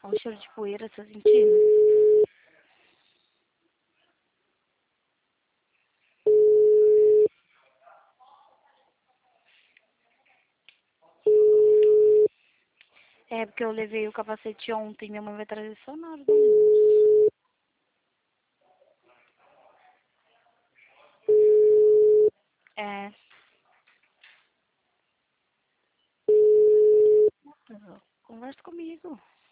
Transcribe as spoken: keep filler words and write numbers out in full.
Olha o cheiro de poeira, tá sentindo? É, porque eu levei o capacete ontem, minha mãe vai trazer só na hora do almoço. É. Conversa comigo.